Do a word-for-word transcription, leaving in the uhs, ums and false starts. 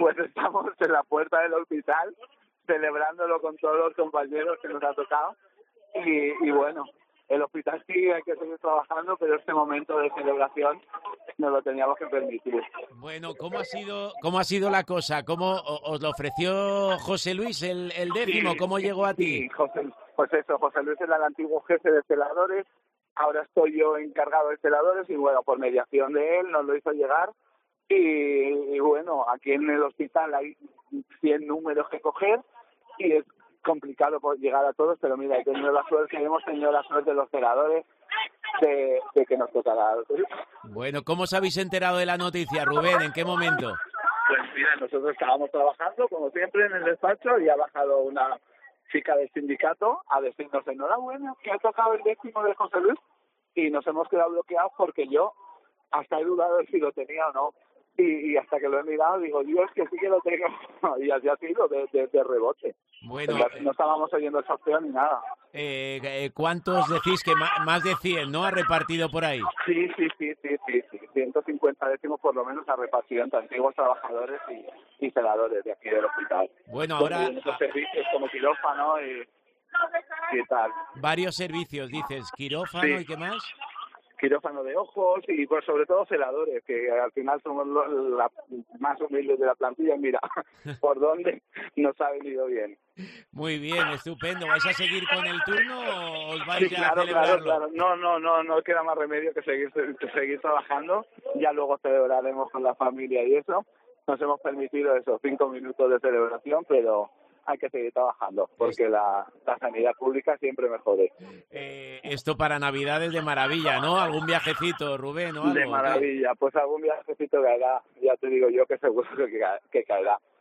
Pues estamos en la puerta del hospital celebrándolo con todos los compañeros que nos ha tocado y, y bueno, el hospital sí hay que seguir trabajando, pero este momento de celebración nos lo teníamos que permitir. Bueno, ¿cómo ha sido cómo ha sido la cosa? ¿Cómo os lo ofreció José Luis el, el décimo? Sí, ¿Cómo llegó a ti? Sí, José, pues eso, José Luis era el antiguo jefe de celadores, ahora estoy yo encargado de celadores y bueno, por mediación de él nos lo hizo llegar y, y bueno, aquí en el hospital hay cien números que coger y es complicado por llegar a todos, pero mira, he tenido la suerte, hemos tenido la suerte de los celadores de, de que nos tocará. Bueno, ¿cómo os habéis enterado de la noticia, Rubén? ¿En qué momento? Pues mira, nosotros estábamos trabajando, como siempre, en el despacho y ha bajado una chica del sindicato a decirnos enhorabuena, que ha tocado el décimo de José Luis y nos hemos quedado bloqueados porque yo hasta he dudado de si lo tenía o no. Y, y hasta que lo he mirado digo, Dios, que sí que lo tengo. Y así ha sido, de, de, de rebote. Bueno, no, no estábamos oyendo el sorteo ni nada. Eh, eh, ¿Cuántos decís que ma- más de cien, no, ha repartido por ahí? Sí, sí, sí, sí, sí, sí. ciento cincuenta décimos por lo menos ha repartido entre antiguos trabajadores y, y celadores de aquí del hospital. Bueno, ahora muchos servicios como quirófano y, y tal. varios servicios, dices, quirófano Sí. y qué más. Quirófano de ojos y pues sobre todo celadores, que al final somos los la, más humildes de la plantilla. Mira, por dónde nos ha venido bien. Muy bien, estupendo. ¿Vais a seguir con el turno o os vais Sí, ya claro, a celebrarlo? claro, claro. No, no, no, no queda más remedio que seguir, que seguir trabajando. Ya luego celebraremos con la familia y eso. Nos hemos permitido esos cinco minutos de celebración, pero hay que seguir trabajando, porque la, la sanidad pública siempre me jode. Eh, esto para Navidad es de maravilla, ¿no? ¿Algún viajecito, Rubén, o algo? De maravilla, pues algún viajecito caerá, ya te digo yo que seguro que, ca- que caerá.